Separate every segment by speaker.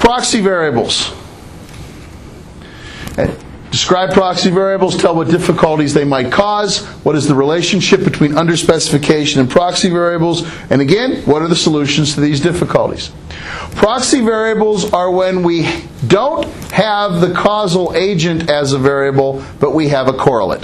Speaker 1: Proxy variables. Describe proxy variables, tell what difficulties they might cause, what is the relationship between underspecification and proxy variables, and again, what are the solutions to these difficulties. Proxy variables are when we don't have the causal agent as a variable, but we have a correlate.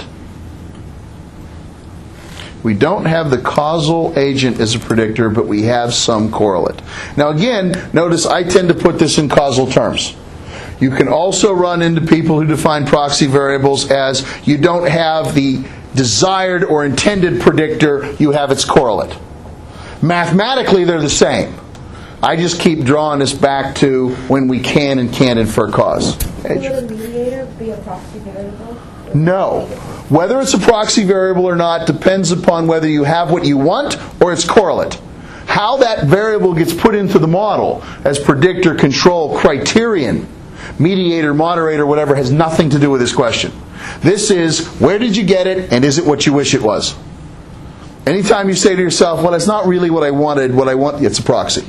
Speaker 1: We don't have the causal agent as a predictor, but we have some correlate. Now again, notice I tend to put this in causal terms. You can also run into people who define proxy variables as you don't have the desired or intended predictor, you have its correlate. Mathematically, they're the same. I just keep drawing this back to when we can and can't infer cause.
Speaker 2: Would a mediator be a proxy variable?
Speaker 1: No. Whether it's a proxy variable or not depends upon whether you have what you want or its correlate. How that variable gets put into the model as predictor, control, criterion, mediator, moderator, whatever, has nothing to do with this question. This is, where did you get it, and is it what you wish it was? Anytime you say to yourself, well, that's not really what I wanted, it's a proxy.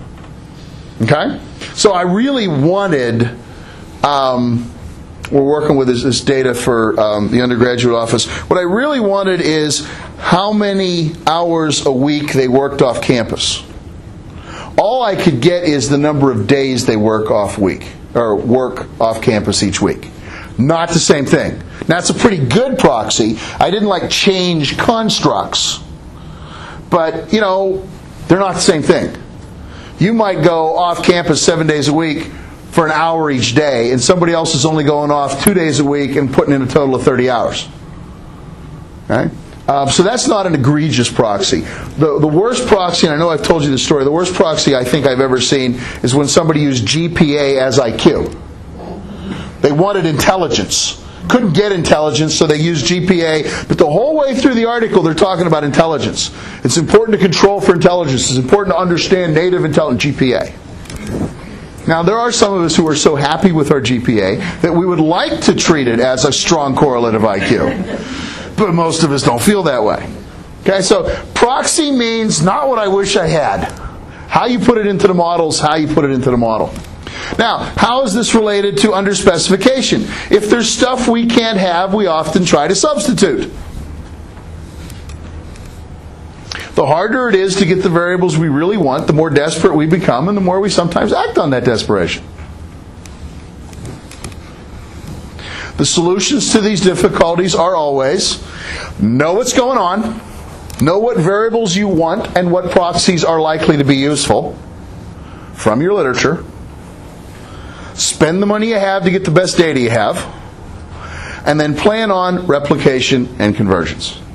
Speaker 1: Okay? So I really wanted, we're working with this data for the undergraduate office. What I really wanted is how many hours a week they worked off campus. All I could get is the number of days they work off campus each week. Not the same thing. Now, it's a pretty good proxy. I didn't change constructs. But, they're not the same thing. You might go off campus 7 days a week for an hour each day, and somebody else is only going off 2 days a week and putting in a total of 30 hours. Okay? So that's not an egregious proxy. The worst proxy, and I know I've told you this story, the worst proxy I think I've ever seen is when somebody used GPA as IQ. They wanted intelligence. Couldn't get intelligence, so they used GPA. But the whole way through the article, they're talking about intelligence. It's important to control for intelligence. It's important to understand native intelligence, GPA. Now, there are some of us who are so happy with our GPA that we would like to treat it as a strong correlate of IQ. But most of us don't feel that way. Okay, so proxy means not what I wish I had. How you put it into the model is how you put it into the model. Now, how is this related to underspecification? If there's stuff we can't have, we often try to substitute. The harder it is to get the variables we really want, the more desperate we become, and the more we sometimes act on that desperation. The solutions to these difficulties are always know what's going on, know what variables you want and what proxies are likely to be useful from your literature, spend the money you have to get the best data you have, and then plan on replication and conversions.